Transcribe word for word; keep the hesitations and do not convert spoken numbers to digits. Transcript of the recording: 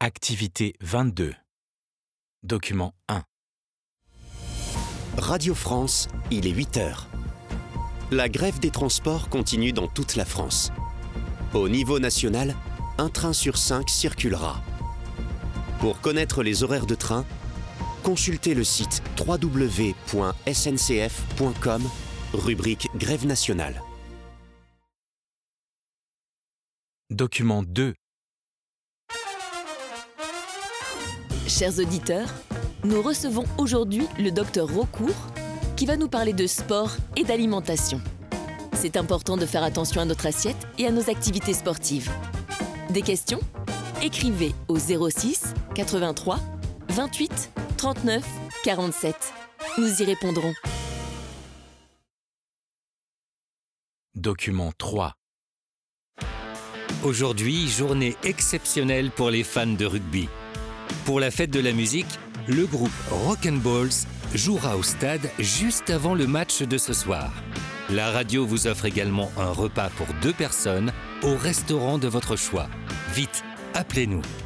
Activité vingt-deux. Document un. Radio France, il est huit heures. La grève des transports continue dans toute la France. Au niveau national, un train sur cinq circulera. Pour connaître les horaires de train, consultez le site w w w point s n c f point com, rubrique Grève nationale. Document deux. Chers auditeurs, nous recevons aujourd'hui le docteur Raucourt qui va nous parler de sport et d'alimentation. C'est important de faire attention à notre assiette et à nos activités sportives. Des questions ? Écrivez au zéro six quatre-vingt-trois vingt-huit trente-neuf quarante-sept. Nous y répondrons. Document trois. Aujourd'hui, journée exceptionnelle pour les fans de rugby. Pour la fête de la musique, le groupe Rock'n'Balls jouera au stade juste avant le match de ce soir. La radio vous offre également un repas pour deux personnes au restaurant de votre choix. Vite, appelez-nous.